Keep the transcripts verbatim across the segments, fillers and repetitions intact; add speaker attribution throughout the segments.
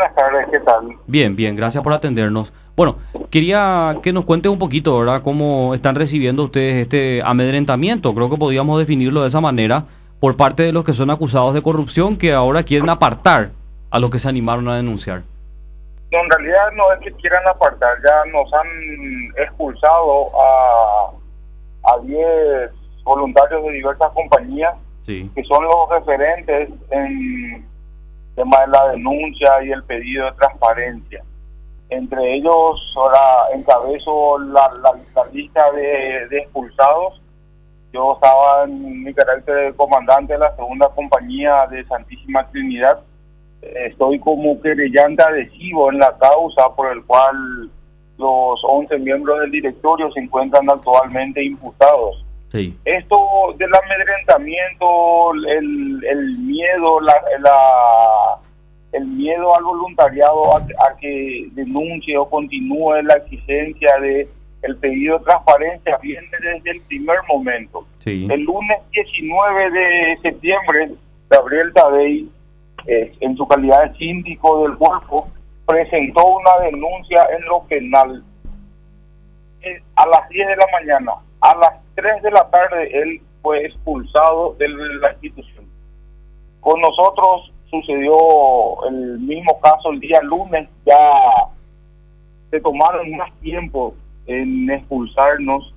Speaker 1: buenas tardes, ¿qué tal?
Speaker 2: Bien, bien, gracias por atendernos. Bueno, quería que nos cuente un poquito, ¿verdad? ¿Cómo están recibiendo ustedes este amedrentamiento? Creo que podríamos definirlo de esa manera por parte de los que son acusados de corrupción que ahora quieren apartar a los que se animaron a denunciar.
Speaker 1: No, en realidad no es que quieran apartar, ya nos han expulsado a a diez voluntarios de diversas compañías,
Speaker 2: Sí.
Speaker 1: que son los referentes en tema de la denuncia y el pedido de transparencia. Entre ellos, ahora encabezo la, la, la lista de, de expulsados. Yo estaba en mi carácter de comandante de la segunda compañía de Santísima Trinidad. Estoy como querellante adhesivo en la causa por el cual los once miembros del directorio se encuentran actualmente imputados.
Speaker 2: Sí.
Speaker 1: Esto del amedrentamiento, el, el miedo, la, la, el miedo al voluntariado a, a que denuncie o continúe la exigencia de el pedido de transparencia viene desde el primer momento.
Speaker 2: Sí.
Speaker 1: El lunes diecinueve de septiembre, Gabriel Tadei, eh, en su calidad de síndico del cuerpo, presentó una denuncia en lo penal eh, a las diez de la mañana. A las tres de la tarde él fue expulsado de la institución. Con nosotros sucedió el mismo caso el día lunes. Ya se tomaron más tiempo en expulsarnos.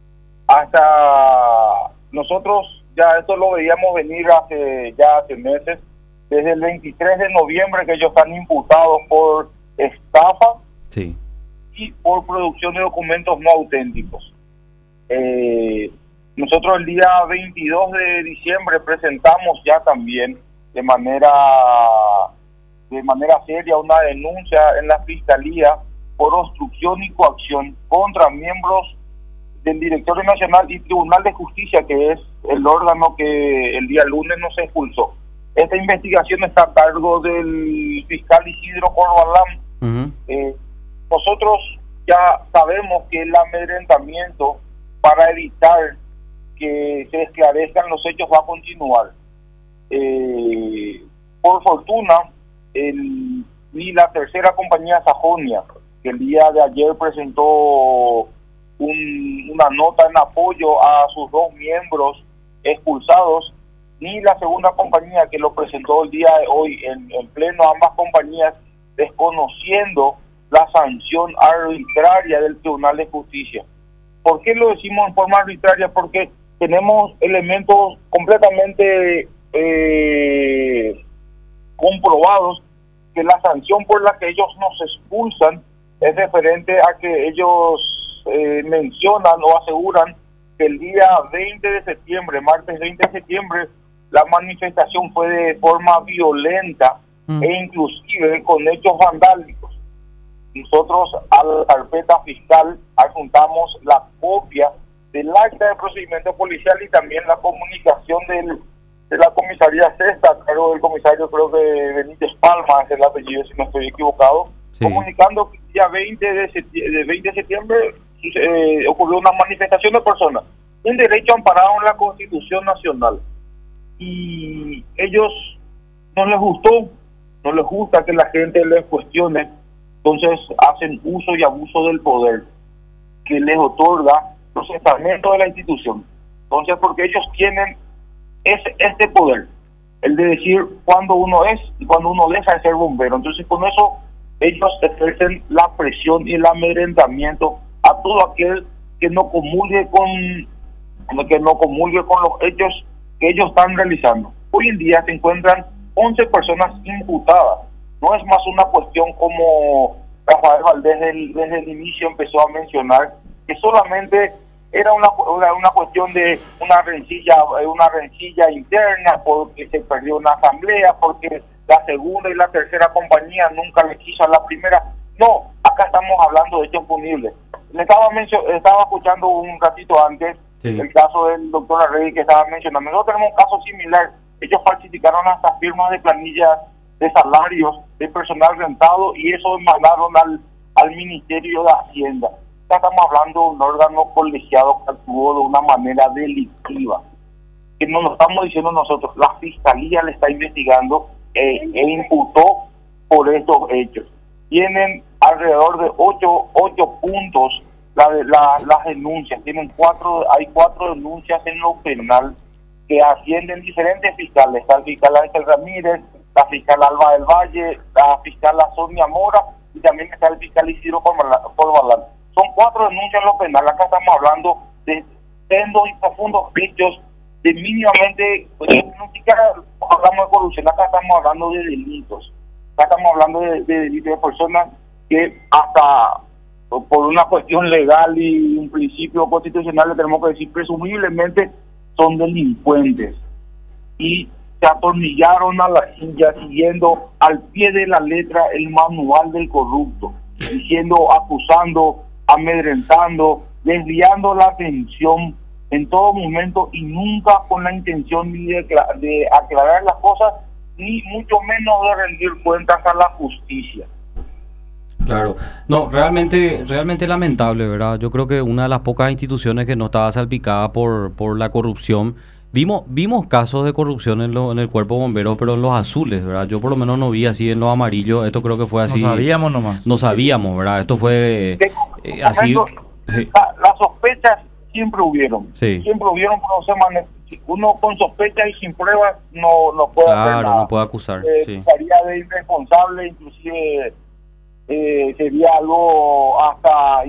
Speaker 1: Hasta nosotros ya esto lo veíamos venir hace ya hace meses. Desde el veintitrés de noviembre que ellos están imputados por estafa,
Speaker 2: Sí.
Speaker 1: y por producción de documentos no auténticos. Eh, nosotros el día veintidós de diciembre presentamos ya también de manera de manera seria una denuncia en la Fiscalía por obstrucción y coacción contra miembros del Directorio Nacional y Tribunal de Justicia, que es el órgano que el día lunes nos expulsó. Esta investigación está a cargo del fiscal Isidro Corbalán.
Speaker 2: Uh-huh.
Speaker 1: Eh, nosotros ya sabemos que el amedrentamiento para evitar que se esclarezcan los hechos va a continuar. Eh, por fortuna, el, ni la tercera compañía Sajonia, que el día de ayer presentó un, una nota en apoyo a sus dos miembros expulsados, ni la segunda compañía que lo presentó el día de hoy en, en pleno, ambas compañías desconociendo la sanción arbitraria del Tribunal de Justicia. ¿Por qué lo decimos en forma arbitraria? Porque tenemos elementos completamente eh, comprobados que la sanción por la que ellos nos expulsan es referente a que ellos eh, mencionan o aseguran que el día veinte de septiembre, martes veinte de septiembre, la manifestación fue de forma violenta mm. e inclusive con hechos vandálicos. Nosotros a la carpeta fiscal adjuntamos la copia del acta de procedimiento policial y también la comunicación del, de la comisaría sexta, a cargo del comisario, creo que Benítez Palma es el apellido, si no estoy equivocado, sí. Comunicando que el día veinte de septiembre, de veinte de septiembre eh, ocurrió una manifestación de personas, un derecho amparado en la Constitución Nacional. Y ellos no les gustó, no les gusta que la gente les cuestione, entonces hacen uso y abuso del poder que les otorga los estamentos de la institución. Entonces, porque ellos tienen ese, este poder, el de decir cuándo uno es y cuando uno deja de ser bombero. Entonces, con eso ellos ejercen la presión y el amedrentamiento a todo aquel que no comulgue con que no comulgue con los hechos que ellos están realizando. Hoy en día se encuentran once personas imputadas. No es más una cuestión como Rafael Valdés desde, desde el inicio empezó a mencionar, que solamente era una, una, una cuestión de una rencilla, una rencilla interna, porque se perdió una asamblea, porque la segunda y la tercera compañía nunca le quiso a la primera. No, acá estamos hablando de hechos punibles. Le estaba, estaba escuchando un ratito antes sí. el caso del doctor Arregui que estaba mencionando. Nosotros tenemos un caso similar. Ellos falsificaron hasta firmas de planillas de salarios de personal rentado y eso mandaron al, al Ministerio de Hacienda. Ya estamos hablando de un órgano colegiado que actuó de una manera delictiva. Que no lo estamos diciendo nosotros, la Fiscalía le está investigando eh, e imputó por estos hechos. Tienen alrededor de ocho, ocho puntos la, la, las denuncias, tienen cuatro, hay cuatro denuncias en lo penal que ascienden diferentes fiscales, está el fiscal Ángel Ramírez, la fiscal Alba del Valle, la fiscal Sonia Mora y también está el fiscal Isidro Corbalán. Son cuatro denuncias en lo penal. Acá estamos hablando de sendos y profundos hechos de mínimamente, pues, no siquiera hablamos de corrupción, acá estamos hablando de delitos. Acá estamos hablando de, de delitos de personas que hasta por una cuestión legal y un principio constitucional le tenemos que decir presumiblemente son delincuentes y se atornillaron a la silla siguiendo al pie de la letra el manual del corrupto, diciendo, acusando, amedrentando, desviando la atención en todo momento y nunca con la intención ni de, de aclarar las cosas, ni mucho menos de rendir cuentas a la justicia.
Speaker 2: Claro, no, realmente, realmente lamentable, ¿verdad? Yo creo que una de las pocas instituciones que no estaba salpicada por, por la corrupción. Vimos, vimos casos de corrupción en, lo, en el cuerpo bombero, pero en los azules, ¿verdad? Yo por lo menos no vi así en los amarillos. Esto creo que fue así.
Speaker 3: No sabíamos nomás.
Speaker 2: No sabíamos, ¿verdad? Esto fue eh, así.
Speaker 1: Sí. La, las sospechas siempre hubieron.
Speaker 2: Sí.
Speaker 1: Siempre hubieron, pero no se maneja. Uno con sospechas y sin pruebas no, no puede
Speaker 2: claro,
Speaker 1: hacer nada.
Speaker 2: no puede acusar.
Speaker 1: Eh,
Speaker 2: sí.
Speaker 1: Estaría de irresponsable, inclusive eh, sería algo hasta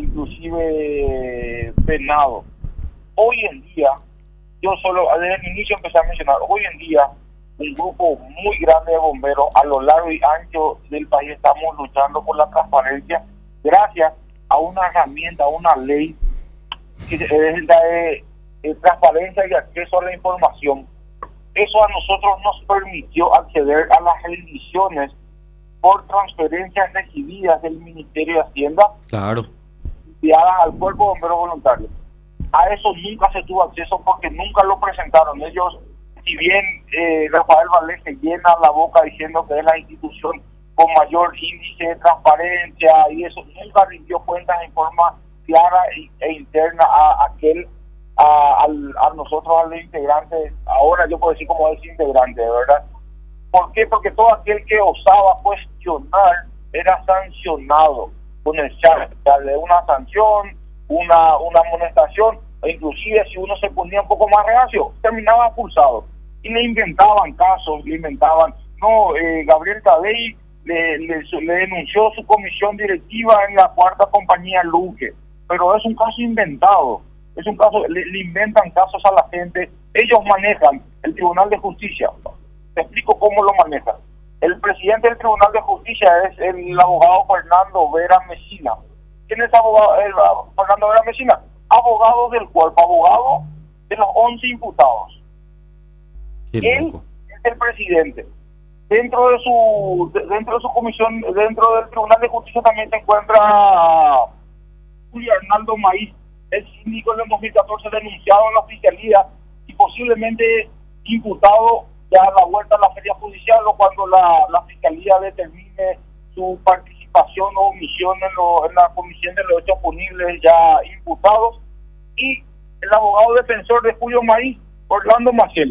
Speaker 1: inclusive penado. Hoy en día, yo solo desde el inicio empecé a mencionar, hoy en día un grupo muy grande de bomberos a lo largo y ancho del país estamos luchando por la transparencia gracias a una herramienta, a una ley que es la de, de transparencia y acceso a la información. Eso a nosotros nos permitió acceder a las rendiciones por transferencias recibidas del Ministerio de Hacienda,
Speaker 2: claro,
Speaker 1: enviadas al Cuerpo de Bomberos Voluntarios. A eso nunca se tuvo acceso porque nunca lo presentaron. Ellos, si bien eh, Rafael Valdés se llena la boca diciendo que es la institución con mayor índice de transparencia y eso, nunca rindió cuentas en forma clara e interna a aquel, a, a, a nosotros, a los integrantes. Ahora yo puedo decir como es integrante, ¿verdad? ¿Por qué? Porque todo aquel que osaba cuestionar era sancionado con el charge de una sanción, una una amonestación, e inclusive si uno se ponía un poco más reacio, terminaba expulsado. Y le inventaban casos, le inventaban, no, eh, Gabriel Tadei le, le, le denunció su comisión directiva en la cuarta compañía Luque, pero es un caso inventado, es un caso, le, le inventan casos a la gente, ellos manejan el Tribunal de Justicia. Te explico cómo lo manejan. El presidente del Tribunal de Justicia es el abogado Fernando Vera Mesina. ¿Quién es abogado, el, Fernando Vera Mesina? Abogado del cuerpo, abogado de los once imputados.
Speaker 2: Qué
Speaker 1: Él
Speaker 2: loco.
Speaker 1: es el presidente. Dentro de su dentro de su comisión, dentro del Tribunal de Justicia también se encuentra Julio Arnaldo Maíz, el síndico en el dos mil catorce denunciado en la fiscalía y posiblemente imputado ya a la vuelta a la feria judicial o cuando la, la fiscalía determine su participación o omisión en, lo, en la comisión de los hechos punibles ya imputados, y el abogado defensor de Julio Maíz, Orlando Maciel,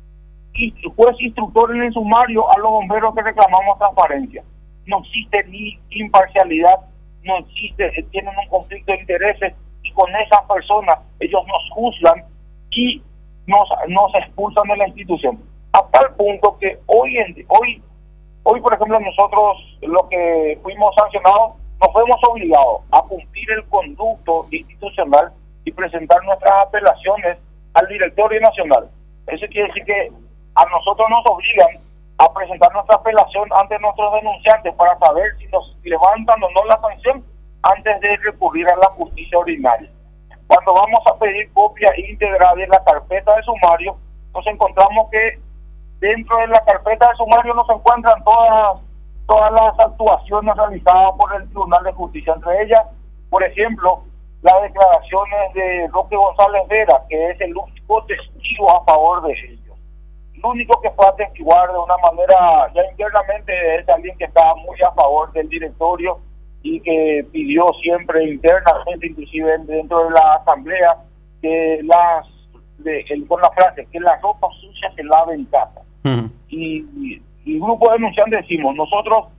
Speaker 1: y juez instructor en el sumario a los bomberos que reclamamos transparencia. No existe ni imparcialidad, no existe, tienen un conflicto de intereses y con esas personas ellos nos juzgan y nos, nos expulsan de la institución. A tal punto que hoy, en, hoy, hoy por ejemplo, nosotros, los que fuimos sancionados, nos fuimos obligados a cumplir el conducto institucional y presentar nuestras apelaciones al Directorio Nacional. Eso quiere decir que a nosotros nos obligan a presentar nuestra apelación ante nuestros denunciantes para saber si nos levantan o no la sanción antes de recurrir a la justicia ordinaria. Cuando vamos a pedir copia íntegra de la carpeta de sumario, nos encontramos que dentro de la carpeta de sumario nos encuentran todas todas las actuaciones realizadas por el Tribunal de Justicia, entre ellas, por ejemplo, las declaraciones de Roque González Vera, que es el único testigo a favor de ellos. El único que fue a testiguar de una manera, ya internamente, es alguien que está muy a favor del directorio y que pidió siempre internamente, inclusive dentro de la asamblea, que las, de, el, con la frase, que la ropa sucia se lave en casa. Uh-huh. Y, y, y el grupo denunciante decimos, nosotros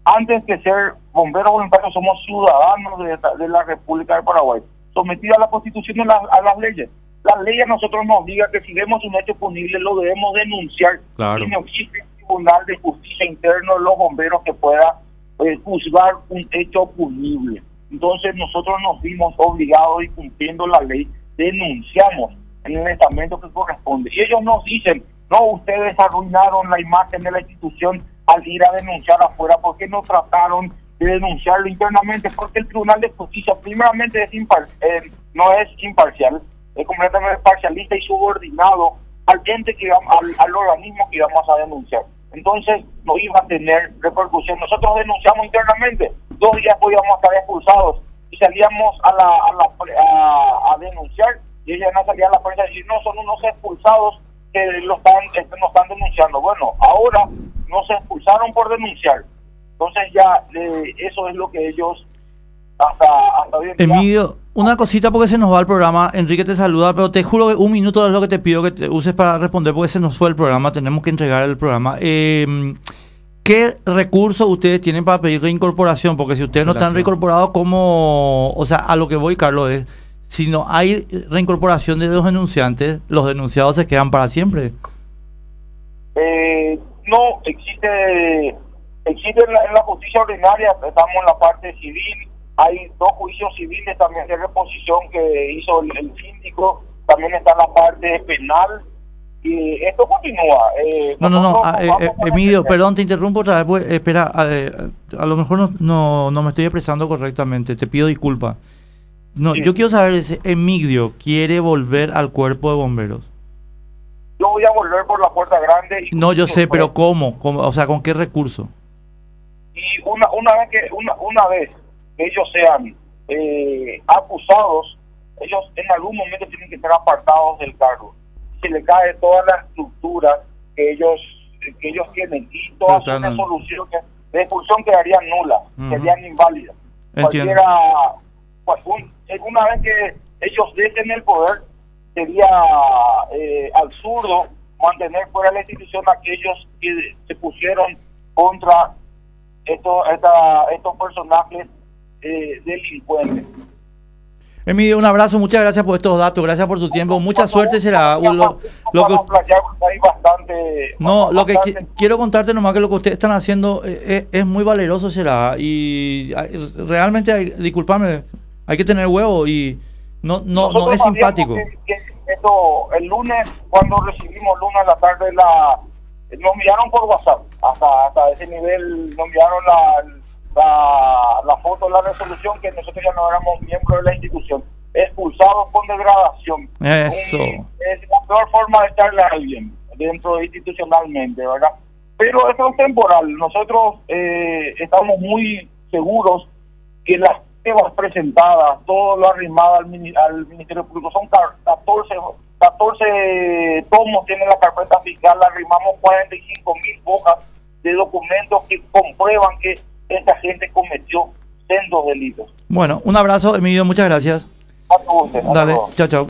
Speaker 1: antes que ser bomberos voluntarios, somos ciudadanos de, de la República del Paraguay, sometidos a la Constitución y la, a las leyes. La ley a nosotros nos diga que si vemos un hecho punible lo debemos denunciar.
Speaker 2: Claro.
Speaker 1: Y no existe un tribunal de justicia interno de los bomberos que pueda eh, juzgar un hecho punible. Entonces nosotros nos vimos obligados y cumpliendo la ley, denunciamos en el estamento que corresponde. Y ellos nos dicen, no, ustedes arruinaron la imagen de la institución al ir a denunciar afuera, ¿por qué no trataron de denunciarlo internamente? Porque el Tribunal de Justicia primeramente es impar eh, no es imparcial, es completamente parcialista y subordinado al ente que vamos, al, al organismo que vamos a denunciar. Entonces no iba a tener repercusión. Nosotros denunciamos internamente, dos días podíamos estar expulsados y salíamos a la, a, la, a, a denunciar y ella no salía a la prensa y decir, no, son unos expulsados que lo están, que nos están denunciando. Bueno, ahora no se expulsaron por denunciar. Entonces ya eh, eso es lo que ellos hasta, hasta hoy en día...
Speaker 3: Emilio, una cosita porque se nos va el programa. Enrique te saluda, pero te juro que un minuto es lo que te pido que te uses para responder porque se nos fue el programa, tenemos que entregar el programa. Eh, ¿Qué recursos ustedes tienen para pedir reincorporación? Porque si ustedes no están reincorporados, ¿cómo? O sea, a lo que voy, Carlos, es si no hay reincorporación de los denunciantes, los denunciados se quedan para siempre.
Speaker 1: Eh, no, existe existe en la, en la justicia ordinaria, estamos en la parte civil, hay dos juicios civiles también de reposición que hizo el, el síndico, también está en la parte penal, y esto continúa. Eh,
Speaker 3: no, no, no, a, eh, Emilio, perdón, te interrumpo otra vez, pues, espera, a, a lo mejor no, no, no me estoy expresando correctamente, te pido disculpas. No, sí. Yo quiero saber si Emilio quiere volver al cuerpo de bomberos.
Speaker 1: Yo voy a volver por la puerta grande. Y
Speaker 3: no, yo sé, pero ¿cómo? ¿Cómo? O sea, ¿con qué recurso?
Speaker 1: Y una una vez que una, una vez que ellos sean eh, acusados, ellos en algún momento tienen que ser apartados del cargo. Se le cae toda la estructura que ellos que ellos tienen y toda su resolución de expulsión quedaría nula, uh-huh. Serían inválidas.
Speaker 3: Entiendo.
Speaker 1: Cualquiera, pues, un, una vez que ellos dejen el poder, sería eh, absurdo mantener fuera de la institución a aquellos que se pusieron contra estos, esta, estos personajes eh, delincuentes.
Speaker 3: Emilio, un abrazo, muchas gracias por estos datos, gracias por tu tiempo, mucha suerte será. Lo, lo que,
Speaker 1: bastante,
Speaker 3: no, lo que
Speaker 1: bastante.
Speaker 3: Qu quiero contarte nomás que lo que ustedes están haciendo es, es muy valeroso será y realmente, hay, discúlpame, hay que tener huevo y no no no es simpático.
Speaker 1: Que, que esto, el lunes, cuando recibimos lunes a la tarde, la nos enviaron por WhatsApp, hasta hasta ese nivel, nos enviaron la, la, la foto, la resolución, que nosotros ya no éramos miembros de la institución, expulsados con degradación.
Speaker 3: Eso.
Speaker 1: Un, es la peor forma de estarle a alguien dentro institucionalmente, ¿verdad? Pero eso es temporal. Nosotros eh, estamos muy seguros que las pruebas presentadas, todo lo arrimado al, al Ministerio Público, son catorce, catorce tomos, tiene la carpeta fiscal, arrimamos cuarenta y cinco mil hojas de documentos que comprueban que esta gente cometió sendos delitos.
Speaker 3: Bueno, un abrazo, Emilio, muchas gracias.
Speaker 1: A todos, a
Speaker 3: Dale,
Speaker 1: todos.
Speaker 3: chao, chao.